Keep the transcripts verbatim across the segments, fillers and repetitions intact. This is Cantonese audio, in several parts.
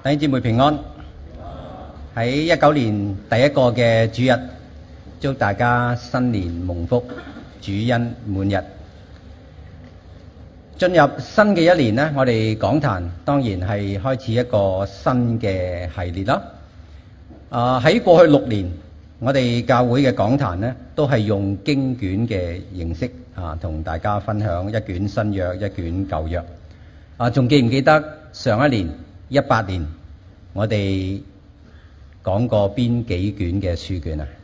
弟兄姊妹平安。喺一九年第一個嘅主日，祝大家新年蒙福，主恩滿溢。進入新嘅一年呢，我哋講壇當然係開始一個新嘅系列啦。啊，喺過去六年，我哋教會嘅講壇呢，都係用經卷嘅形式啊，同大家分享一卷新約，一卷舊約。啊，仲記唔記得上一年一八年我哋講過邊幾卷嘅書卷啊？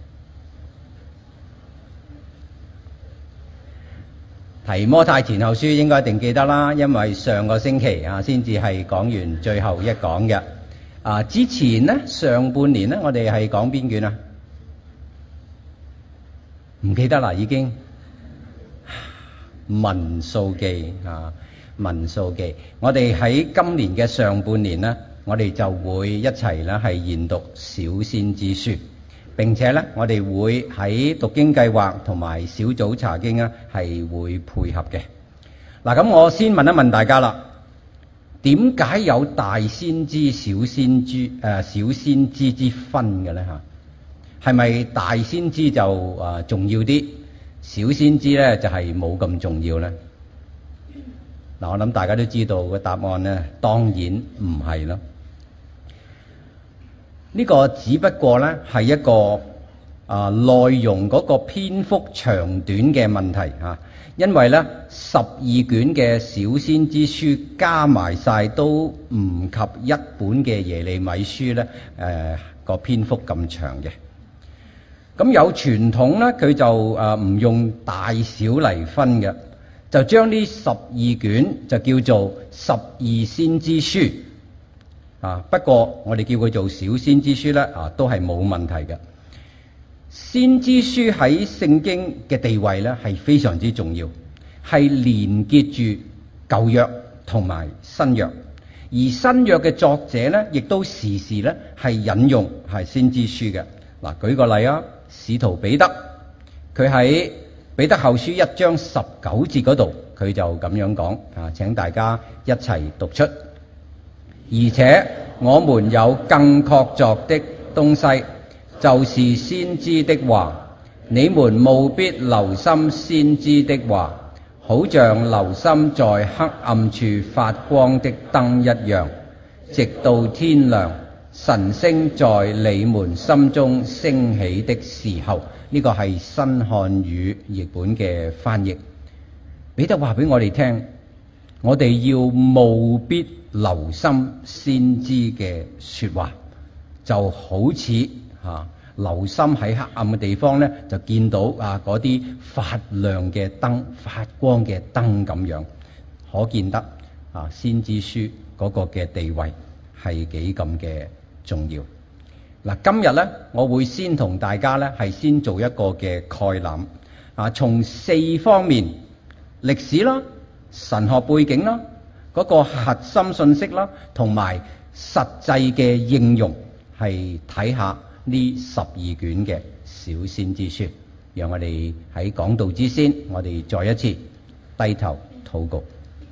提摩太前後書應該一定記得啦，因為上個星期啊先至係講完最後一講嘅。啊，之前呢，上半年呢，我哋係講邊卷啊？唔記得啦，已經。民數記啊，民數記。我哋喺今年嘅上半年呢，我哋就會一齊咧係研讀小先知書，並且咧我哋會喺讀經計劃同埋小組查經咧係會配合嘅。嗱，咁我先問一問大家啦，點解有大先知、小先知誒、呃、小先知之分嘅咧嚇？係咪大先知就誒、呃、重要啲，小先知咧就係冇咁重要咧？嗱，我諗大家都知道個答案咧，當然唔係咯。呢個只不過咧係一個啊內容嗰個篇幅長短嘅問題嚇，因為咧十二卷嘅小先知書加埋晒都唔及一本嘅耶利米書咧誒個篇幅咁長嘅。咁有傳統咧，佢就誒唔用大小嚟分嘅，就將呢十二卷就叫做十二先知書。啊，不過我哋叫佢做小先知書咧，啊都係冇問題嘅。先知書喺聖經嘅地位咧係非常之重要，係連結住舊約同埋新約，而新約嘅作者咧亦都時時咧係引用係先知書嘅。嗱，舉個例啊，使徒彼得佢喺彼得後書一章十九節嗰度，佢就咁樣講啊，請大家一齊讀出。而且我們有更確鑿的東西，就是先知的話。你們務必留心先知的話，好像留心在黑暗處發光的燈一樣，直到天亮，晨星在你們心中升起的時候。呢個係新漢語譯本嘅翻譯。彼得話俾我哋聽，我哋要務必留心先知嘅說話，就好似吓、啊、留心喺黑暗嘅地方咧，就見到啊嗰啲發亮嘅燈、發光嘅燈咁樣，可見得啊先知書嗰個嘅地位係幾咁嘅重要。嗱、啊，今日咧我會先同大家咧係先做一個嘅概覽啊，從四方面，歷史啦、神學背景啦、嗰個核心信息啦，同埋實際嘅應用，係睇下呢十二卷嘅小先知書。讓我哋喺講道之先，我哋再一次低頭禱告。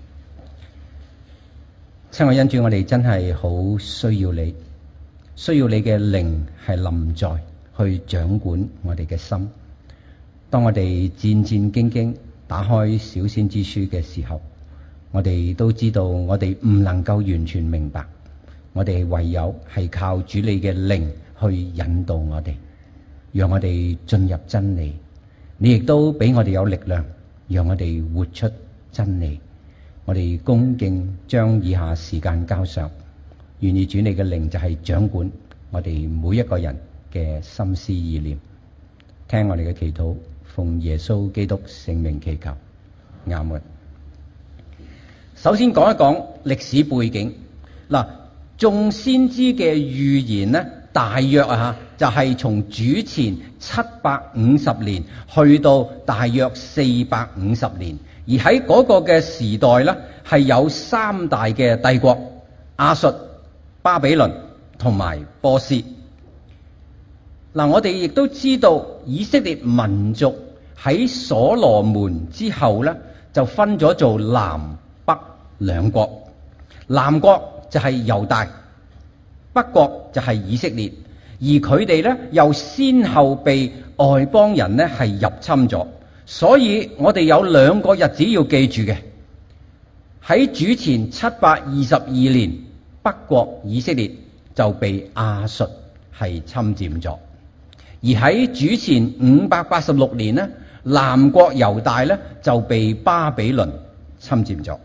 親愛恩主，我哋真係好需要你，需要你嘅靈係臨在，去掌管我哋嘅心。當我哋戰戰兢兢打開小先知書嘅時候，我哋都知道我哋唔能夠完全明白，我哋唯有係靠主你嘅靈去引導我哋，讓我哋進入真理。你亦都俾我哋有力量，讓我哋活出真理。我哋恭敬將以下時間交上，願意主你嘅靈就係掌管我哋每一個人嘅心思意念。聽我哋嘅祈禱，奉耶穌基督聖名祈求，阿門。首先講一講歷史背景。嗱，眾先知嘅預言呢，大約啊就係從主前七百五十年去到大約四百五十年，而喺嗰個嘅時代呢，係有三大嘅帝國：亞述、巴比倫同埋波斯。嗱，我哋亦都知道以色列民族喺所羅門之後呢，就分咗做南北兩國。南國就係猶大， 北國就係以色列，而佢哋咧又先後被外邦人咧係入侵咗，所以我哋有兩個日子要記住嘅。喺主前七百二十二年，北國以色列就被亞述係侵佔咗；而喺主前五百八十六年呢，南國猶大咧就被巴比倫侵佔咗。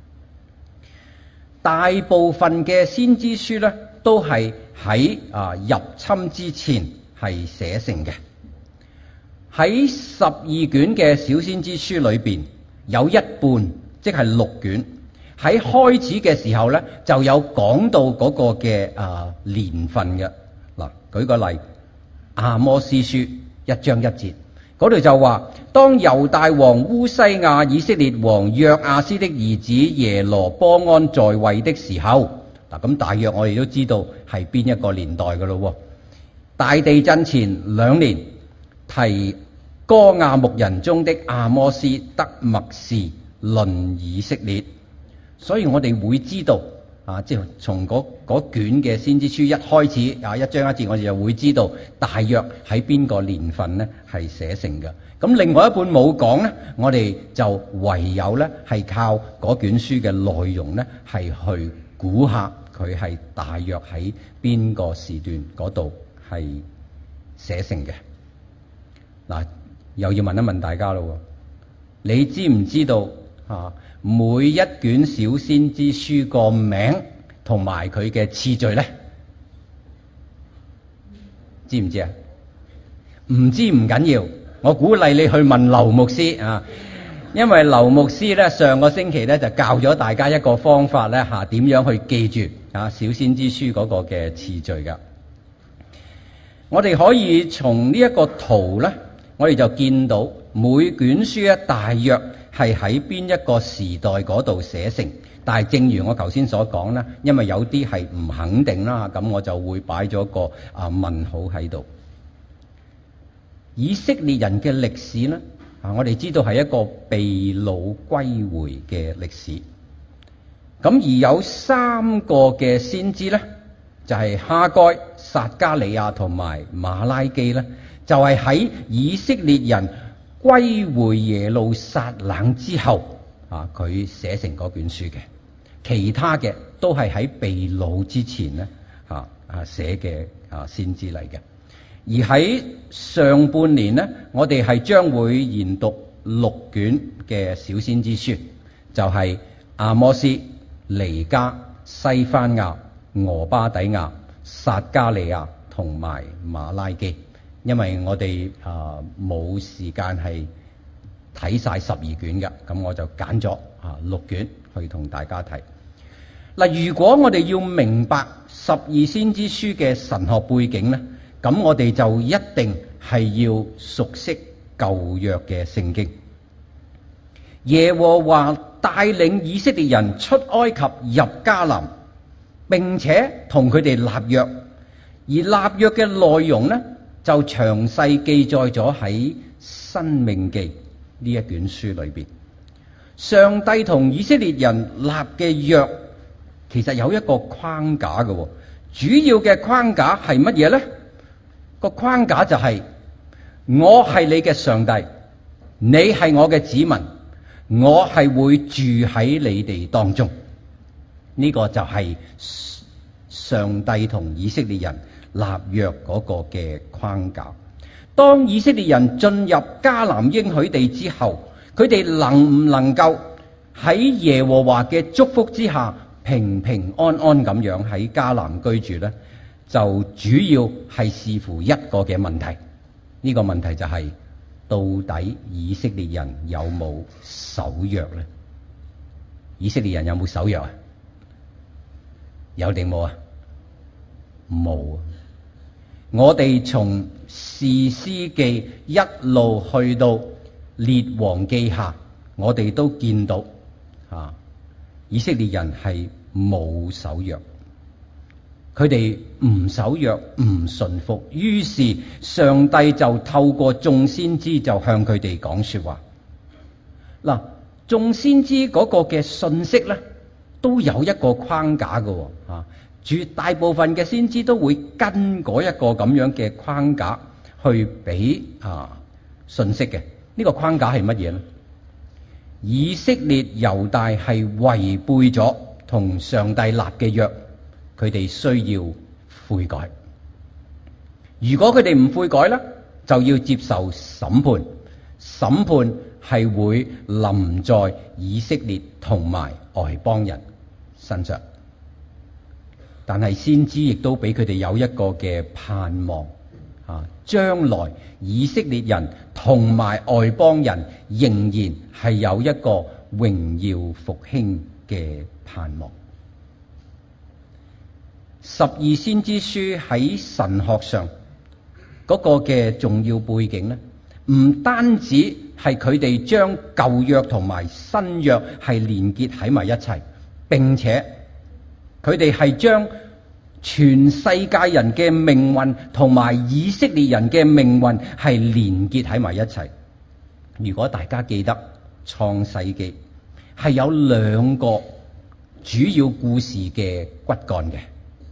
大部分嘅先知書咧都係喺啊入侵之前係寫成嘅。喺十二卷嘅小先知書裏邊，有一半即係六卷喺開始嘅時候咧就有講到嗰個嘅啊年份嘅。嗱，舉個例，阿摩司書一章一節嗰度就話，當猶大王烏西亞、以色列王約亞斯的兒子耶羅波安在位的時候，嗱，咁大約我哋都知道係邊一個年代噶咯。大地震前兩年，提哥亞牧人中的阿摩司得默示論以色列，所以我哋會知道啊，即係從嗰嗰卷嘅先知書一開始啊，一章一節，我哋就會知道大約喺邊個年份呢係寫成嘅。咁另外一半冇講呢，我哋就唯有呢係靠嗰卷書嘅內容呢係去估下佢係大約喺邊個時段嗰度係寫成嘅。嗱，又要問一問大家咯，你知唔知道啊？每一卷小先知書個名同埋佢嘅次序呢？知唔知啊？唔知唔緊要，我鼓勵你去問劉牧師啊，因為劉牧師咧上個星期咧就教咗大家一個方法咧吓，點樣去記住啊小先知書嗰個嘅次序噶。我哋可以從呢一個圖咧，我哋就見到每卷書咧大約係喺邊一個時代嗰度寫成，但係正如我頭先所講啦，因為有啲係唔肯定啦，咁我就會擺咗個啊問號喺度。以色列人嘅歷史呢，啊，我哋知道係一個被擄歸回嘅歷史。咁而有三個嘅先知呢，就係哈該、撒迦利亞同埋馬拉基呢，就係喺以色列人歸回耶路撒冷之後啊，佢寫成嗰卷書嘅。其他嘅都係喺被擄之前呢啊啊寫嘅啊先知嚟嘅。而喺上半年呢，我哋係將會研讀六卷嘅小先知書，就係、是、阿摩司、彌迦、西番亞、俄巴底亞、撒迦利亞同埋馬拉基。因為我哋啊冇時間係睇晒十二卷嘅，咁我就揀咗啊六卷去同大家睇。嗱，如果我哋要明白十二先知書嘅神學背景呢，咁我哋就一定係要熟悉舊約嘅聖經。耶和華帶領以色列人出埃及入迦南，並且同佢哋立約，而立約嘅內容呢，就詳細記載咗喺申命記呢一卷書裏邊。上帝同以色列人立嘅約，其實有一個框架嘅，主要嘅框架係乜嘢呢？個框架就係、是、我係你嘅上帝，你係我嘅子民，我係會住喺你哋當中。呢、這個就係上帝同以色列人立約嗰個嘅框架。當以色列人進入迦南應許地之後，佢哋能唔能夠喺耶和華嘅祝福之下平平安安咁樣喺迦南居住呢？就主要係視乎一個嘅問題，呢、這個問題就係、是、到底以色列人有冇守約呢？以色列人有冇守約啊？有定冇啊？冇啊！我哋從士師記一路去到列王記下，我哋都見到啊，以色列人係冇守約。佢哋唔守約，唔順服，於是上帝就透過眾先知就向佢哋講說話。嗱，眾先知嗰個嘅信息咧，都有一個框架嘅，啊， 絕大部分嘅先知都會跟嗰一個咁樣嘅框架去俾啊信息嘅。呢、這個框架係乜嘢呢？以色列猶大係違背咗同上帝立嘅約，佢哋需要悔改。如果佢哋唔悔改咧，就要接受審判。審判係會臨在以色列同埋外邦人身上。但係先知亦都俾佢哋有一個嘅盼望啊，將來以色列人同埋外邦人仍然係有一個榮耀復興嘅盼望。十二先知書喺神學上嗰個嘅重要背景呢，唔單止係佢哋將舊約同埋新約係連結喺埋一齊，並且佢哋係將全世界人嘅命運同埋以色列人嘅命運係連結喺埋一齊。如果大家記得創世記係有兩個主要故事嘅骨幹嘅。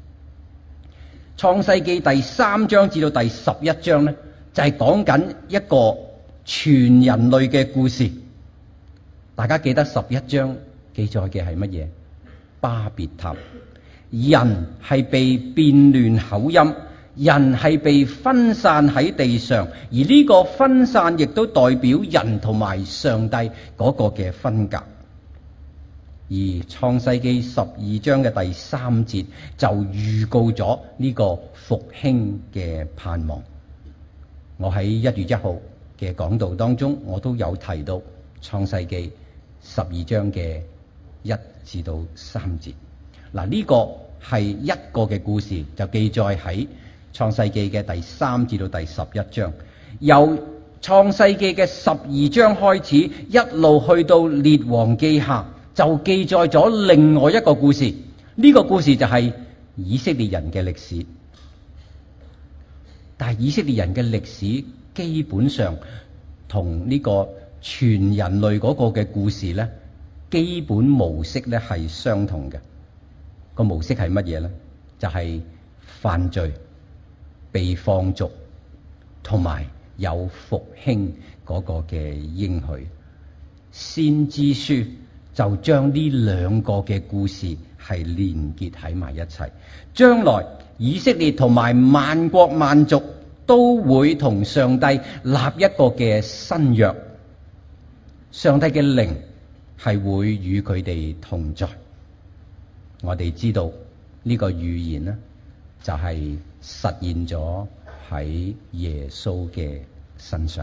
創世記第三章至到第十一章呢，就係講緊一個全人類嘅故事。大家記得十一章記載嘅係乜嘢？巴別塔，人係被變亂口音，人係被分散喺地上，而呢個分散亦都代表人同埋上帝嗰個嘅分隔。而創世記十二章嘅第三節就預告咗呢個復興嘅盼望。我喺一月一號嘅講道當中，我都有提到創世記十二章嘅一至到三節。嗱，呢個係一個嘅故事，就記載喺創世記嘅第三至到第十一章。由創世記嘅十二章開始，一路去到列王記下，就記載咗另外一個故事。呢個故事就係以色列人嘅歷史。但係以色列人嘅歷史基本上同呢個全人類嗰個嘅故事呢，基本模式呢係相同嘅。個模式係乜嘢呢？就係犯罪、被放逐同埋有復興嗰個嘅應許。先知書就將呢兩個嘅故事係連結喺埋一齊。將來以色列同埋萬國萬族都會同上帝立一個嘅新約，上帝嘅靈係會與佢哋同在。我哋知道呢個預言呢，就係實現咗喺耶穌嘅身上。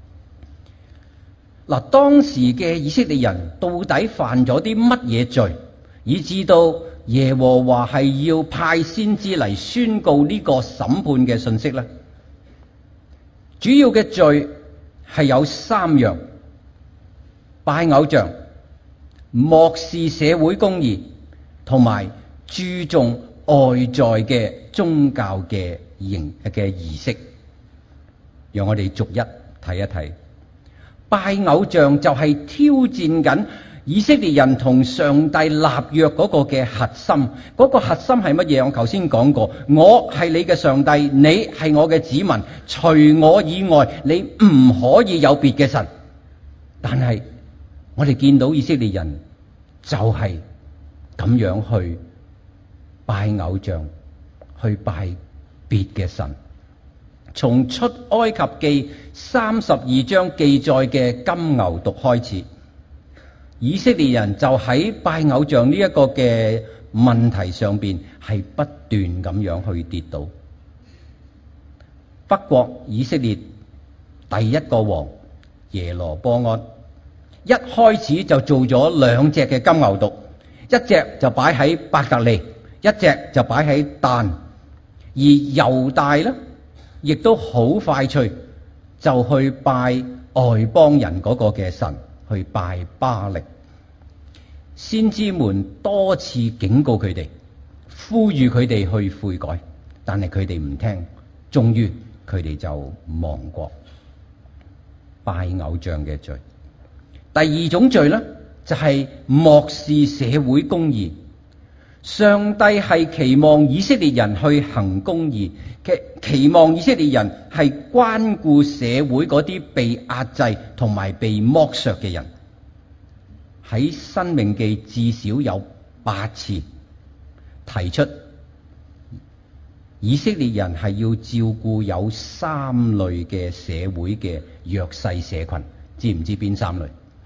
嗱，當時嘅以色列人到底犯咗啲乜嘢罪，以致到耶和華係要派先知嚟宣告呢個審判嘅信息呢？主要嘅罪係有三樣：拜偶像、漠視社會公義，同埋注重外在嘅宗教嘅形嘅儀式。讓我哋逐一睇一睇。拜偶像就係挑戰緊以色列人同上帝立約嗰個嘅核心。嗰個核心係乜嘢？我頭先講過，我係你嘅上帝，你係我嘅子民，除我以外你唔可以有別嘅神。但係我哋見到以色列人就係咁樣去拜偶像，去拜別嘅神。從出埃及記三十二章記載嘅金牛犢開始，以色列人就喺拜偶像呢一個嘅問題上邊係不斷咁樣去跌倒。北國以色列第一個王耶羅波安一開始就做咗兩隻嘅金牛犢，一隻就擺喺伯特利，一隻就擺喺但。而猶大呢，亦都好快脆就去拜外邦人嗰個嘅神，去拜巴力。先知們多次警告佢哋，呼籲佢哋去悔改，但係佢哋唔聽，終於佢哋就亡國。拜偶像嘅罪。第二種罪呢，就係漠視社會公義。 上帝係期望以色列人去行公義，期期望以色列人係關顧社會嗰啲被壓制同埋被剝削嘅人。喺申命記至少有八次提出以色列人係要照顧有三類嘅社會嘅弱勢社群，知唔知邊三類？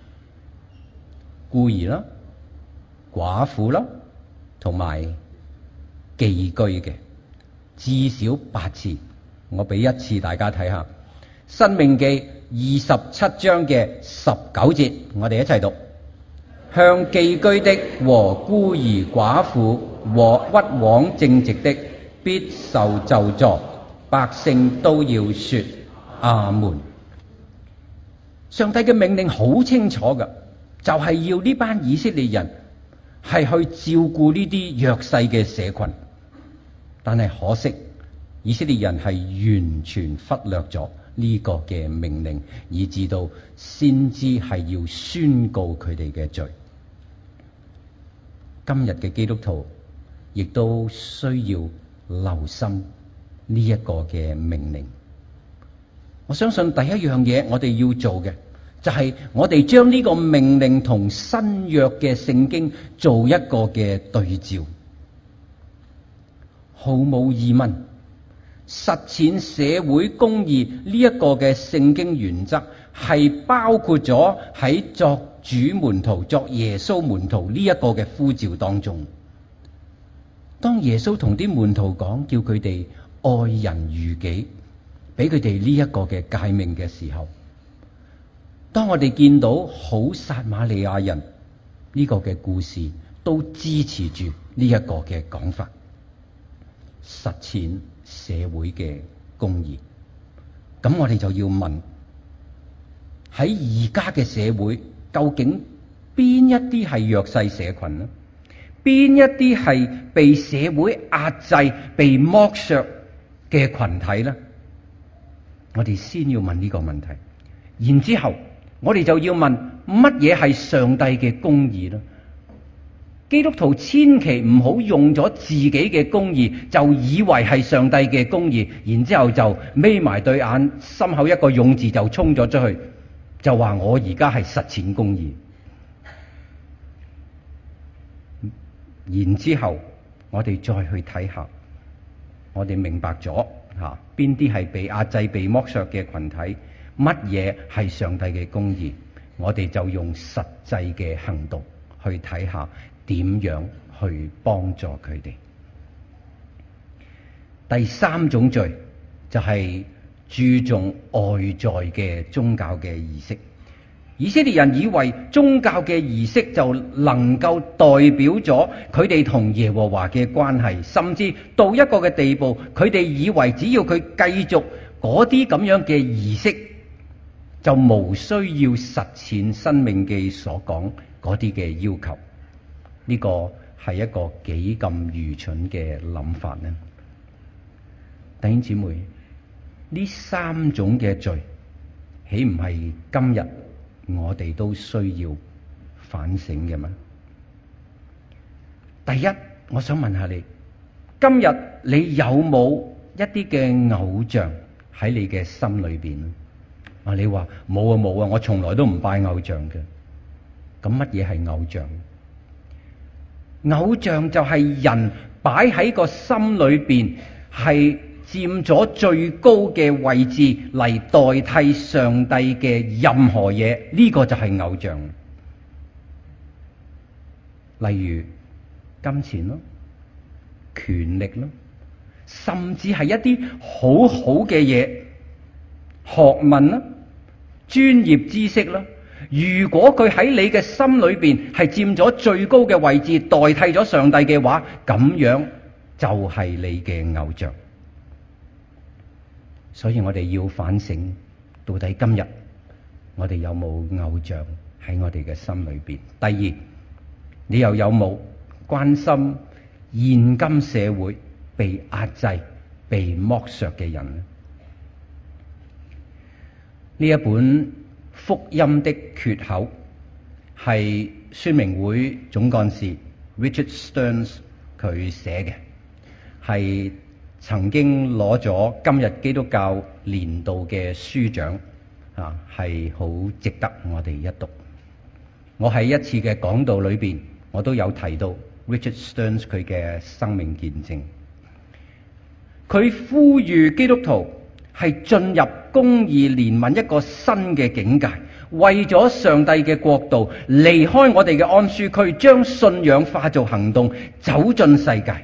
孤兒啦、寡婦啦，同埋寄居嘅，至少八次。我俾一次大家睇下，申命記二十七章嘅十九節，我哋一齊讀。向寄居的和孤兒寡婦和屈枉正直的必受咒詛，百姓都要說阿門。上帝嘅命令好清楚㗎，就係要呢班以色列人係去照顧呢啲弱勢嘅社群，但係可惜以色列人係完全忽略咗呢個嘅命令，以至到先知係要宣告佢哋嘅罪。今日嘅基督徒亦都需要留心呢一個嘅命令。我相信第一樣嘢我哋要做嘅就係我哋將呢個命令同新約嘅聖經做一個嘅對照。毫無疑問，實踐社會公義呢一個嘅聖經原則係包括咗喺作主門徒、作耶穌門徒呢一個嘅呼召當中。當耶穌同啲門徒講，叫佢哋愛人如己，俾佢哋呢一個嘅誡命嘅時候，當我哋見到好撒瑪利亞人呢個嘅故事，都支持住呢一個嘅講法，實踐社會嘅公義。咁我哋就要問，喺而家嘅社會，究竟邊一啲係弱勢社群呢？邊一啲係被社會壓制、被剝削嘅群體呢？我哋先要問呢個問題，然之後我哋就要問乜嘢係上帝嘅公義呢？基督徒千祈唔好用咗自己嘅公義，就以為係上帝嘅公義，然之後就眯埋對眼，心口一個勇字就衝咗出去，就話我而家係實踐公義。然之後我哋再去睇下，我哋明白咗吓邊啲係被壓制、被剝削嘅群體，乜嘢係上帝嘅公義，我哋就用實際嘅行動去睇下點樣去幫助佢哋。第三種罪就係注重外在嘅宗教嘅儀式。以色列人以為宗教嘅儀式就能夠代表咗佢哋同耶和華嘅關係，甚至到一個嘅地步，佢哋以為只要佢繼續嗰啲咁樣嘅儀式，就無需要實踐申命記所講嗰啲嘅要求。呢個係一個幾咁愚蠢嘅諗法呢？弟兄姊妹，呢三種嘅罪，豈唔係今日我哋都需要反省嘅咩？第一，我想問下你，今日你有冇一啲嘅偶像喺你嘅心裏邊啊？你話冇啊冇啊，我從來都唔拜偶像嘅。咁乜嘢係偶像？偶像就係人擺喺個心裏邊，係佔咗最高嘅位置嚟代替上帝嘅任何嘢，呢個就係偶像。例如金錢咯、權力咯，甚至係一啲好好嘅嘢、學問啦、專業知識啦。如果佢喺你嘅心裏邊係佔咗最高嘅位置，代替咗上帝嘅話，咁樣就係你嘅偶像。所以我哋要反省，到底今日我哋有冇偶像喺我哋嘅心裏邊？第二，你又有冇關心現今社會被壓制、被剝削嘅人呢？呢一本福音的缺口係宣明會總幹事 Richard Stearns 佢寫嘅，係曾經攞咗今日基督教年度嘅書獎，啊，係好值得我哋一讀。我喺一次嘅講道裏邊，我都有提到 Richard Stearns 佢嘅生命見證。佢呼籲基督徒係進入公義憐憫一個新嘅境界，為咗上帝嘅國度，離開我哋嘅安舒區，將信仰化做行動，走進世界。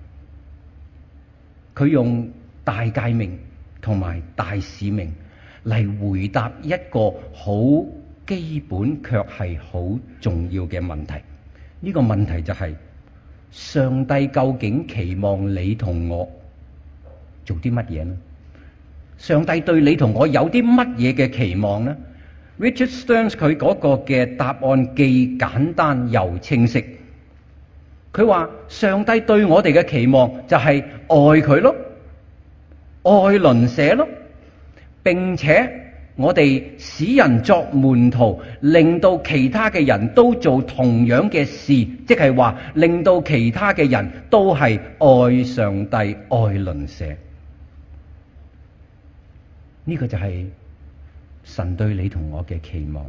佢用大誡命同埋大使命嚟回答一個好基本卻係好重要嘅問題。呢個問題就係上帝究竟期望你同我做啲乜嘢呢？上帝對你同我有啲乜嘢嘅期望呢？ Richard Stearns 佢嗰個嘅答案既簡單又清晰。佢話上帝對我哋嘅期望就係愛佢咯，愛鄰舍咯，並且我哋使人作門徒，令到其他嘅人都做同樣嘅事，即係話令到其他嘅人都係愛上帝、愛鄰舍。呢個就係神對你同我嘅期望。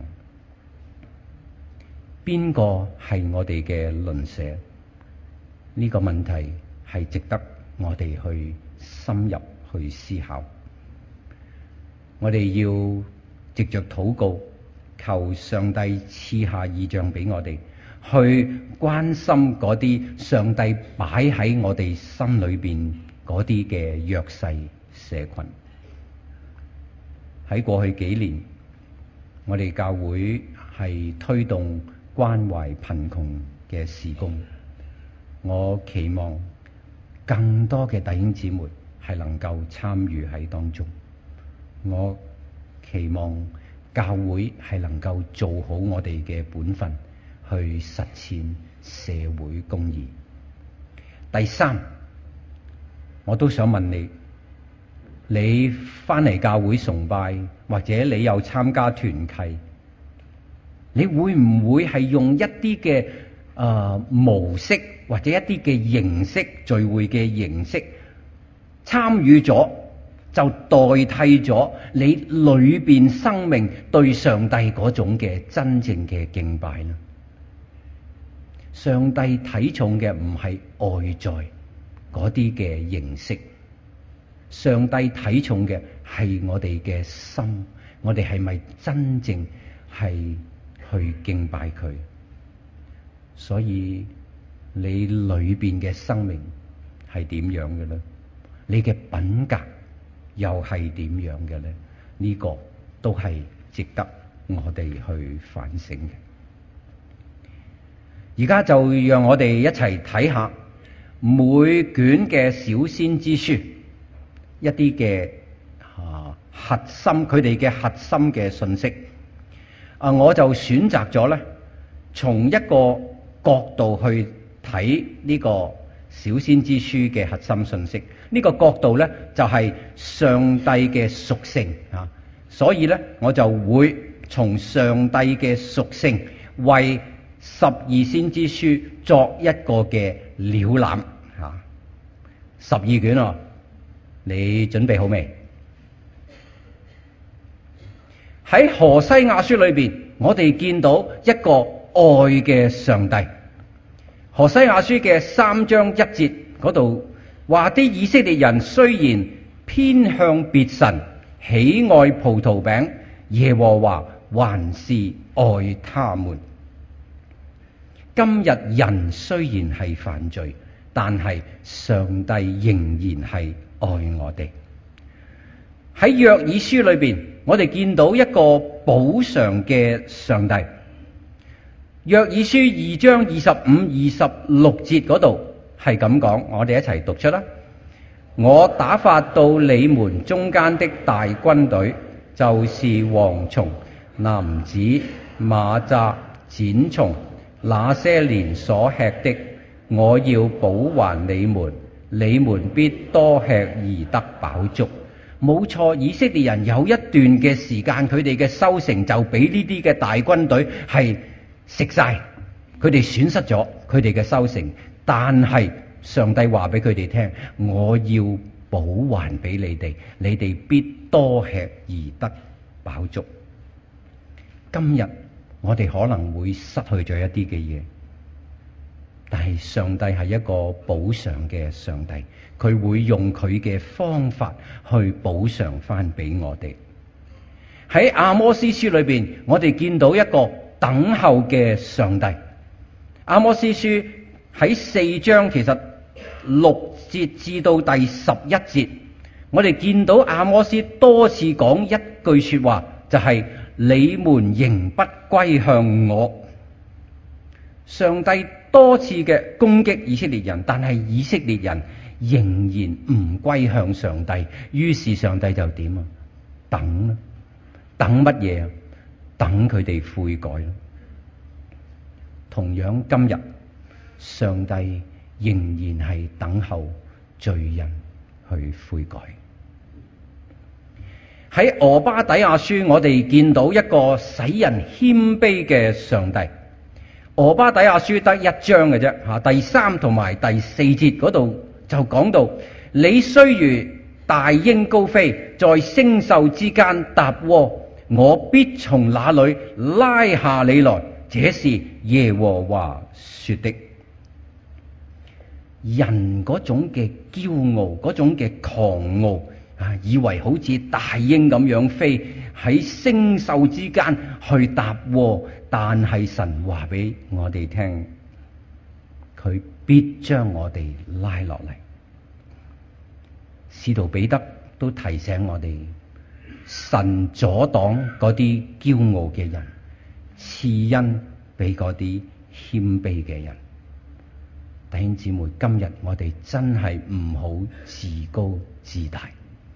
邊個係我哋嘅鄰舍？呢個問題係值得我哋去深入去思考。我哋要藉着禱告，求上帝賜下異象俾我哋，去關心嗰啲上帝擺喺我哋心裏邊嗰啲嘅弱勢社群。喺過去幾年，我哋教會係推動關懷貧窮嘅事工。我期望更多嘅弟兄姊妹係能夠參與喺當中。我期望教會係能夠做好我哋嘅本分，去實踐社會公義。第三，我都想問你，你返嚟教會崇拜，或者你有參加團契，你會唔會係用一啲嘅誒模式，或者一啲嘅形式，聚會嘅形式參與咗，就代替咗你裏邊生命對上帝嗰種嘅真正嘅敬拜呢？上帝睇重嘅唔係外在嗰啲嘅形式，上帝睇重嘅係我哋嘅心，我哋係咪真正係去敬拜佢？所以你裏邊嘅生命係點樣嘅呢？你嘅品格又係點樣嘅呢？呢個都係值得我哋去反省嘅。而家就讓我哋一齊睇下每卷嘅小先知書一啲嘅啊核心，佢哋嘅核心嘅信息。啊，我就選擇咗咧，從一個角度去睇呢個小先知書嘅核心信息。呢個角度咧就係上帝嘅屬性啊，所以咧我就會從上帝嘅屬性為十二先知書作一個嘅了覽啊。十二卷啊，你準備好未？喺何西亞書裏邊，我哋見到一個愛嘅上帝。何西亞書嘅三章一節嗰度話，啲以色列人雖然偏向別神，喜愛葡萄餅，耶和華還是愛他們。今日人雖然係犯罪，但係上帝仍然係愛我哋。喺約珥書裏邊，我哋見到一個補償嘅上帝。約珥書二章二十五、二十六節嗰度係咁講，我哋一齊讀出啦。我打發到你們中間的大軍隊，就是蝗蟲、蝻子、螞蚱、剪蟲，那些年所吃的，我要補還你們，你們必多吃而得飽足。冇錯，以色列人有一段嘅時間，佢哋嘅收成就俾呢啲嘅大軍隊係食晒，佢哋損失咗佢哋嘅收成。但係上帝話俾佢哋聽，我要補還俾你哋，你哋必多吃而得飽足。今日我哋可能會失去咗一啲嘅嘢，但係上帝係一個補償嘅上帝，佢會用佢嘅方法去補償翻俾我哋。喺阿摩司書裏邊，我哋見到一個等候嘅上帝。阿摩司書喺四章其實六節至到第十一節，我哋見到阿摩司多次講一句說話，就係你們仍不歸向我。上帝多次嘅攻擊以色列人，但係以色列人仍然唔歸向上帝，於是上帝就點啊？等啊！等乜嘢啊？等佢哋悔改。同樣今日，上帝仍然係等候罪人去悔改。喺俄巴底亞書，我哋見到一個使人謙卑嘅上帝。俄巴底亞書得一章嘅啫，吓，第三同埋第四節嗰度就講到：你雖如大鷹高飛，在星宿之間搭窩，我必從那裏拉下你來。這是耶和華說的。人嗰種嘅驕傲，嗰種嘅狂傲啊，以為好似大鷹咁樣飛喺星宿之間去搭窩，但係神話俾我哋聽，佢必將我哋拉落嚟。使徒彼得都提醒我哋，神阻擋嗰啲驕傲嘅人，賜恩俾嗰啲謙卑嘅人。弟兄姊妹，今日我哋真係唔好自高自大。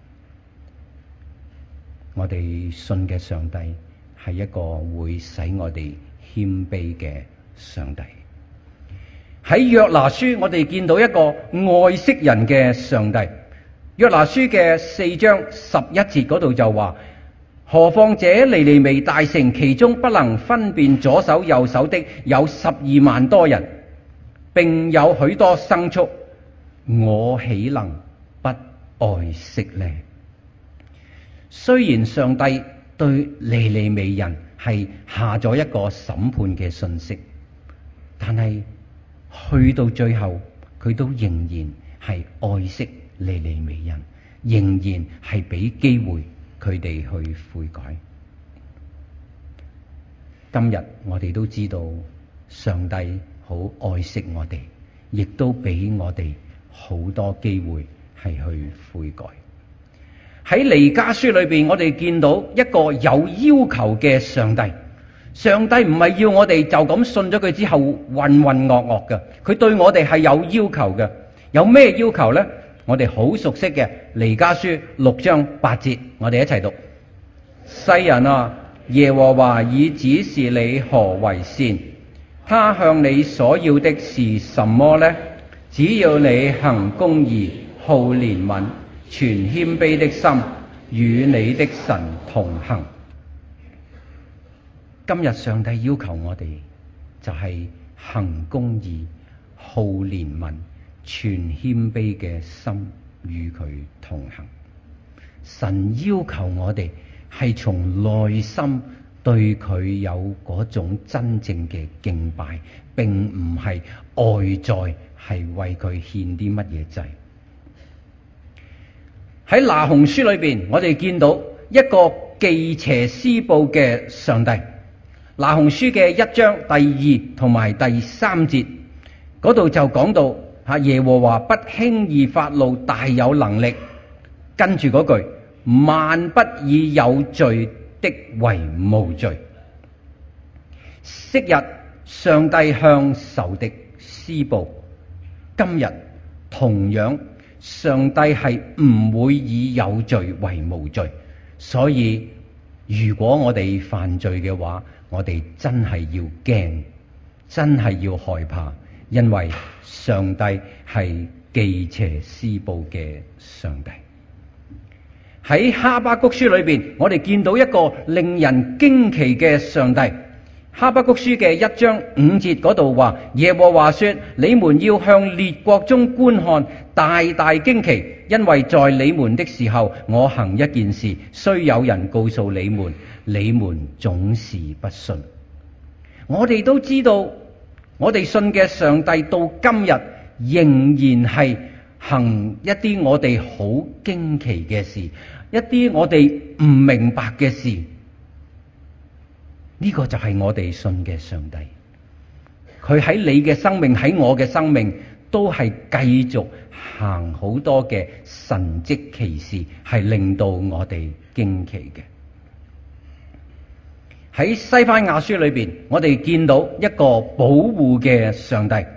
我哋信嘅上帝係一個會使我哋謙卑嘅上帝。喺約拿書，我哋見到一個愛惜人嘅上帝。約拿書嘅四章十一節嗰度就話：何況這尼尼微大城，其中不能分辨左手右手的有十二萬多人，並有許多牲畜，我豈能不愛惜呢？雖然上帝對尼尼微人係下咗一個審判嘅信息，但係去到最後，佢都仍然係愛惜尼尼微人，仍然係俾機會佢哋去悔改。今日我哋都知道上帝好愛惜我哋，亦都俾我哋好多機會係去悔改。喺彌迦書裏邊，我哋見到一個有要求嘅上帝。上帝唔係要我哋就咁信咗佢之後渾渾噩噩嘅，佢對我哋係有要求嘅。有咩要求呢？我哋好熟悉嘅彌迦書六章八節，我哋一齊讀：世人啊，耶和華已指示你何為善，他向你所要的是什麼呢？只要你行公義，好憐憫，存謙卑的心，與你的神同行。今日上帝要求我哋就係行公義，好憐憫，存謙卑嘅心，與佢同行。神要求我哋係從內心對佢有嗰種真正嘅敬拜，並唔係外在係為佢獻啲乜嘢祭。喺拿鴻書裏邊，我哋見到一個忌邪施暴嘅上帝。拿鴻書嘅一章第二同埋第三節嗰度就講到吓，耶和華不輕易發怒，大有能力。跟住嗰句，萬不以有罪的為無罪。昔日上帝向仇敵施暴，今日同樣上帝係唔會以有罪為無罪。所以如果我哋犯罪嘅話，我哋真係要驚，真係要害怕，因為上帝係忌邪施暴嘅上帝。喺哈巴谷書裏邊，我哋見到一個令人驚奇嘅上帝。 哈巴谷書嘅一章五節嗰度話，耶和華說：你們要向列國中觀看，大大驚奇，因為在你們的時候，我行一件事，雖有人告訴你們，你們總是不信。我哋都知道，我哋信嘅上帝到今日仍然係行一啲我哋好驚奇嘅事，一啲我哋唔明白嘅事。呢個就係我哋信嘅上帝，佢喺你嘅生命，喺我嘅生命，都係繼續行好多嘅神蹟奇事，係令到我哋驚奇嘅。喺西番雅書裏邊，我哋見到一個保護嘅上帝。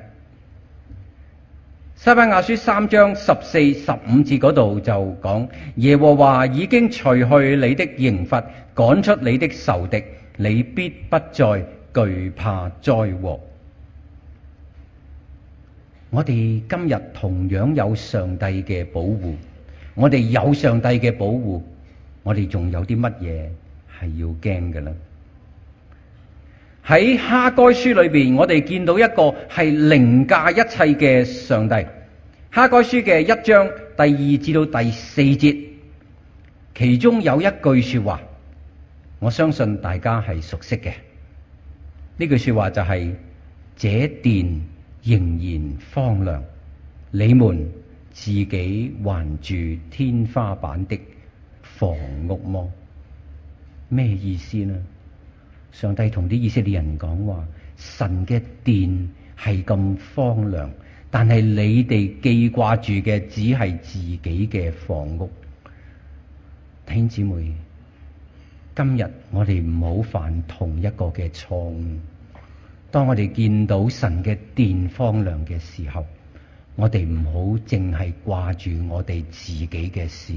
西番雅書三章十四、十五節嗰度就講，耶和華已經除去你的刑罰，趕出你的仇敵，你必不再懼怕災禍。我哋今日同樣有上帝嘅保護，我哋有上帝嘅保護，我哋仲有啲乜嘢係要驚嘅呢？喺哈該書裏邊，我哋見到一個係凌駕一切嘅上帝。哈該書嘅一章第二至到第四節，其中有一句說話，我相信大家係熟悉嘅。呢句說話就係：這殿仍然荒涼，你們自己還住天花板的房屋麼？咩意思呢？上帝同啲以色列人講話，神嘅殿係咁荒涼，但係你哋記掛住嘅只係自己嘅房屋。弟兄姊妹，今日我哋唔好犯同一個嘅錯誤。當我哋見到神嘅殿荒涼嘅時候，我哋唔好淨係掛住我哋自己嘅事。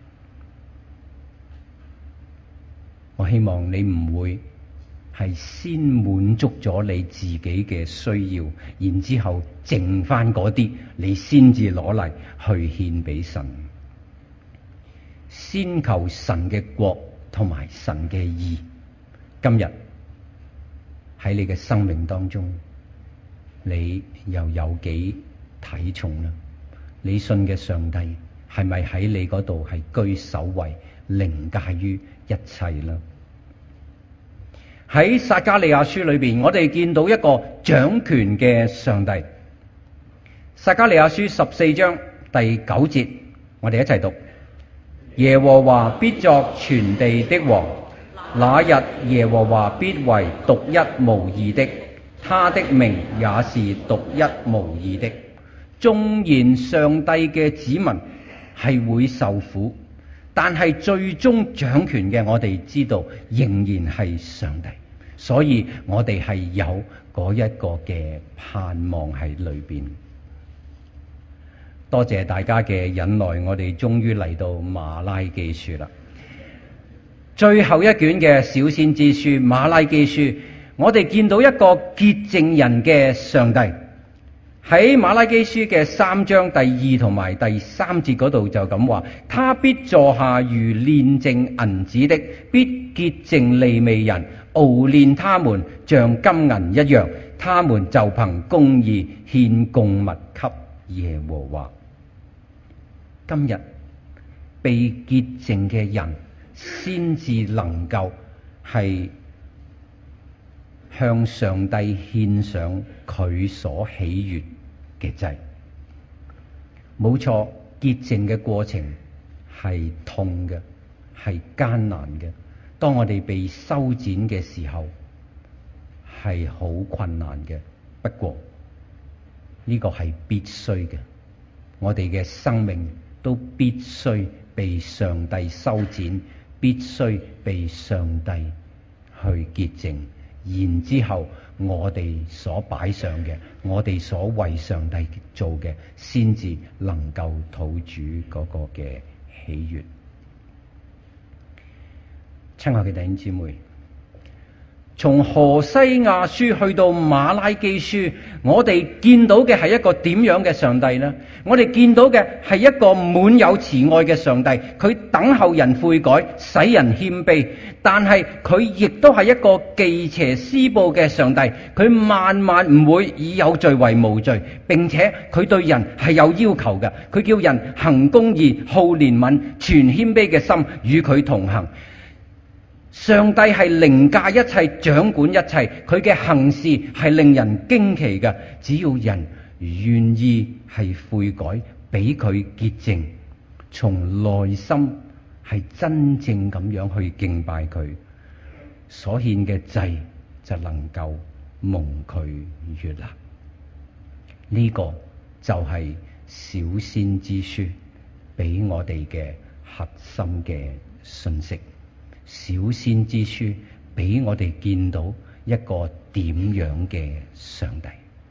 我希望你唔會係先滿足咗你自己嘅需要，然之後剩翻嗰啲你先至攞嚟去獻俾神。先求神嘅國同埋神嘅義。今日喺你嘅生命當中，你又有幾睇重呢？你信嘅上帝係咪喺你嗰度係居首位，凌駕於一切呢？喺撒迦利亞書裏邊，我哋見到一個掌權嘅上帝。撒迦利亞書十四章第九節，我哋一齊讀：耶和華必作全地的王，那日耶和華必為獨一無二的，他的名也是獨一無二的。縱然上帝嘅子民係會受苦，但係最終掌權嘅，我哋知道仍然係上帝。所以我哋係有嗰一個嘅盼望喺裏邊。多謝大家嘅忍耐，我哋終於嚟到馬拉基書啦。最後一卷嘅小先知書馬拉基書，我哋見到一個潔淨人嘅上帝。喺馬拉基書嘅三章第二同埋第三節嗰度就咁話：他必坐下如煉淨銀子的，必潔淨利未人，熬煉他們像金銀一樣，他們就憑公義獻供物給耶和華。今日被潔淨嘅人先至能夠係向上帝獻上佢所喜悅嘅祭。冇錯，潔淨嘅過程係痛嘅，係艱難嘅。當我哋被修剪嘅時候，係好困難嘅。不過呢個係必須嘅，我哋嘅生命都必須被上帝修剪，必須被上帝去潔淨。然之後我哋所擺上嘅，我哋所為上帝做嘅，先至能夠討主嗰個嘅喜悅。親愛嘅弟兄姊妹， 從何西亞書去到馬拉基書，我哋見到嘅係一個點樣嘅上帝呢？我哋見到嘅係一個滿有慈愛嘅上帝，佢等候人悔改，使人謙卑。但係佢亦都係一個忌邪施暴嘅上帝，佢萬萬唔會以有罪為無罪，並且佢對人係有要求嘅。佢叫人行公義、好憐憫、存謙卑嘅心與佢同行。上帝係凌駕一切、掌管一切，佢嘅行事係令人驚奇嘅。只要人願意係悔改，俾佢潔淨，從內心係真正咁樣去敬拜佢，所獻嘅祭就能夠蒙佢悅納。呢、這個就係小先知書俾我哋嘅核心嘅信息。小先知書俾我哋見到一個點樣嘅上帝。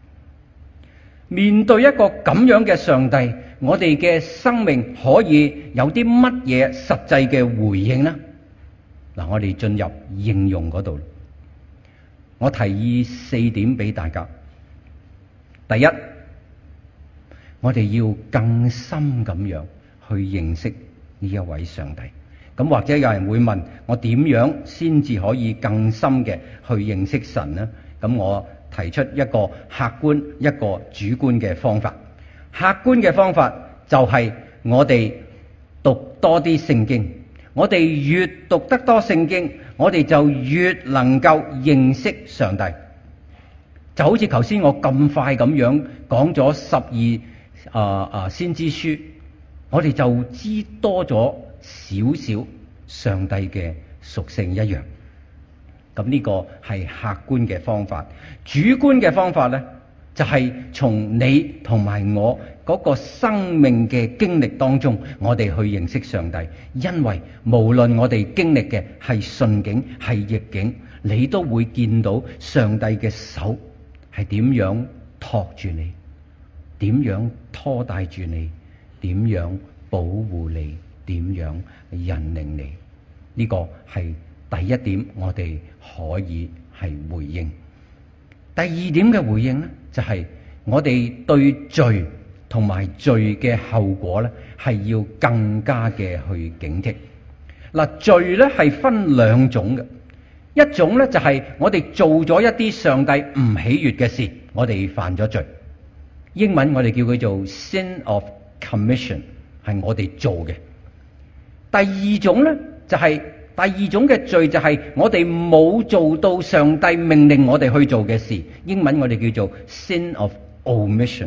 面對一個咁樣嘅上帝，我哋嘅生命可以有啲乜嘢實際嘅回應呢？嗱，我哋進入應用嗰度，我提議四點俾大家。第一，我哋要更深咁樣去認識呢一位上帝。咁或者有人會問，我點樣先至可以更深嘅去認識神呢？咁我提出一個客觀一個主觀嘅方法。客觀嘅方法就係我哋讀多啲聖經，我哋越讀得多聖經，我哋就越能夠認識上帝。就好似頭先我咁快咁樣講咗十二啊啊先知書，我哋就知多咗少少上帝嘅屬性一樣。咁呢個係客觀嘅方法。主觀嘅方法呢，就係、是、從你同埋我嗰個生命嘅經歷當中，我哋去認識上帝。因為無論我哋經歷嘅係順境係逆境，你都會見到上帝嘅手係點樣托住你，點樣拖帶住你，點樣保護你，點樣引領你。呢、這個係第一點，我哋可以係回應。第二點嘅回應呢，就係、是、我哋對罪同埋罪嘅後果呢，係要更加嘅去警惕。嗱，罪呢係分兩種嘅，一種呢就係、是、我哋做咗一啲上帝唔喜悅嘅事，我哋犯咗罪。英文我哋叫佢做 sin of commission， 係我哋做嘅。第二種呢，就係、是、第二種嘅罪，就係我哋冇做到上帝命令我哋去做嘅事。英文我哋叫做 sin of omission。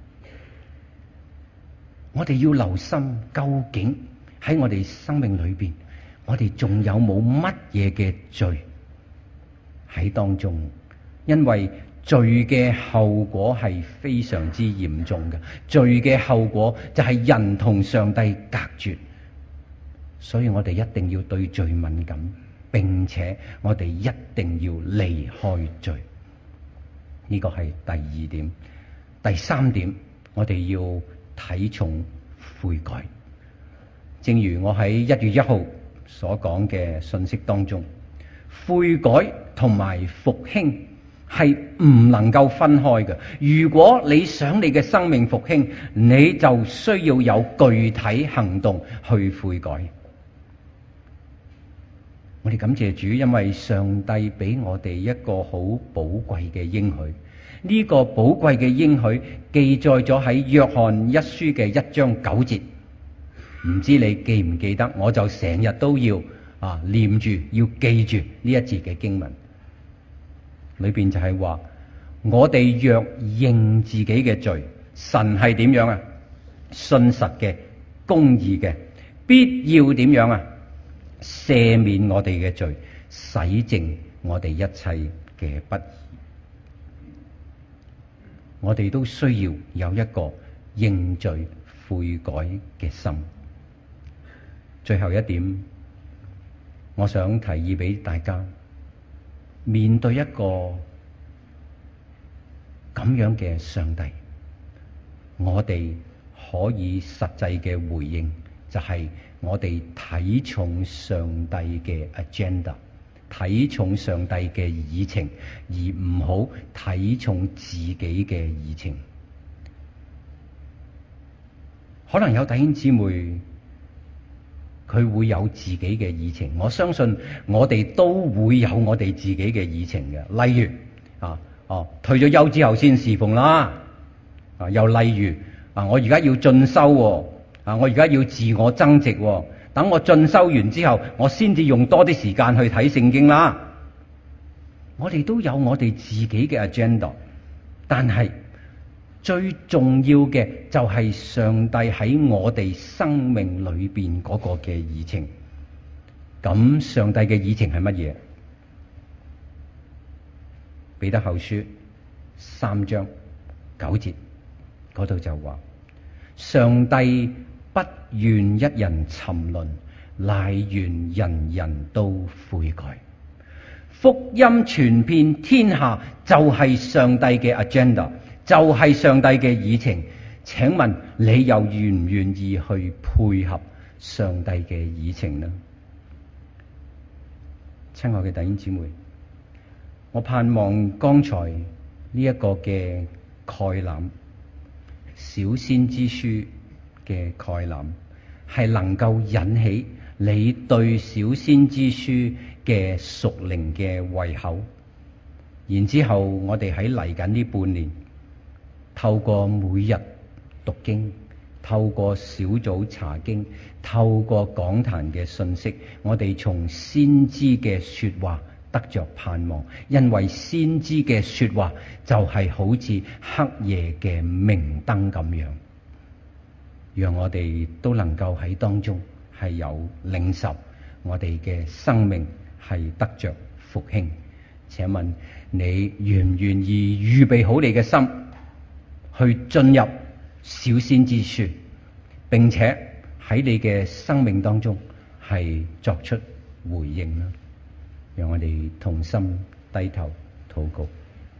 我哋要留心，究竟喺我哋生命裏邊，我哋仲有冇乜嘢嘅罪喺當中？因為罪嘅後果係非常之嚴重嘅，罪嘅後果就係人同上帝隔絕。所以我哋一定要對罪敏感，並且我哋一定要離開罪。呢個係第二點。第三點，我哋要睇重悔改。正如我喺一月一號所講嘅信息當中，悔改同埋復興係唔能夠分開嘅。如果你想你嘅生命復興，你就需要有具體行動去悔改。我哋感謝主，因為上帝俾我哋一個好寶貴嘅應許。呢、這個寶貴嘅應許記載咗喺約翰一書嘅一章九節。唔知你記唔記得？我就成日都要啊念住，要記住呢一節嘅經文。裏邊就係話，我哋若認自己嘅罪，神係點樣啊？信實嘅、公義嘅，必要點樣啊？赦免我哋嘅罪，洗淨我哋一切嘅不義。我哋都需要有一個認罪悔改嘅心。最後一點，我想提議俾大家，面對一個咁樣嘅上帝，我哋可以實際嘅回應就係、是、我哋睇重上帝嘅 agenda， 睇重上帝嘅議程，而唔好睇重自己嘅議程。可能有弟兄姊妹佢會有自己嘅議程，我相信我哋都會有我哋自己嘅議程嘅。例如啊，哦，退咗休之後先侍奉啦。啊，又例如啊，我而家要進修喎，啊，我而家要自我增值喎。等我進修完之後，我先至用多啲時間去睇聖經啦。我哋都有我哋自己嘅 agenda， 但係最重要嘅就係上帝喺我哋生命裏邊嗰個嘅議程。咁上帝嘅議程係乜嘢？彼得後書三章九節嗰度就話：上帝不願一人沉淪，乃願人人都悔改。福音傳遍天下就係上帝嘅 agenda， 就係上帝嘅議程。請問你又願唔願意去配合上帝嘅議程呢？親愛嘅弟兄姊妹，我盼望剛才呢一個嘅概覽，小先知書嘅概覽，係能夠引起你對小先知書嘅屬靈嘅胃口。然之後我哋喺嚟緊呢半年，透過每日讀經，透過小組查經，透過講壇嘅信息，我哋從先知嘅說話得着盼望。因為先知嘅說話就係好似黑夜嘅明燈咁樣，讓我哋都能夠喺當中係有領受，我哋嘅生命係得着復興。請問你願唔願意預備好你嘅心去進入小先知書，並且喺你嘅生命當中係作出回應呢？讓我哋同心低頭禱告。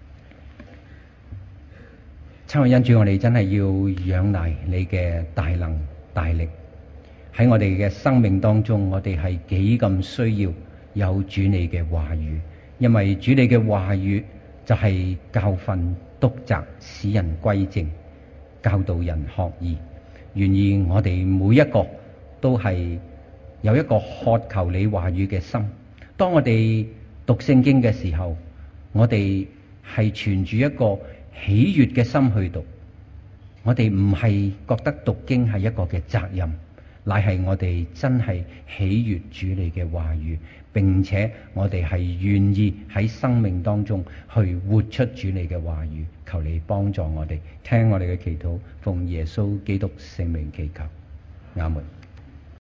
親愛恩主，我哋真係要仰賴你嘅大能大力，喺我哋嘅生命當中，我哋係幾咁需要有主你嘅話語，因為主你嘅話語就係教訓、督責、使人歸正、教導人學義。願意我哋每一個都係有一個渴求你話語嘅心。當我哋讀聖經嘅時候，我哋係存住一個喜悅嘅心去讀。我哋唔係覺得讀經係一個嘅責任，乃係我哋真係喜悅主你嘅話語，並且我哋係願意喺生命當中去活出主你嘅話語。求你幫助我哋，聽我哋嘅祈禱，奉耶穌基督聖名祈求，阿門。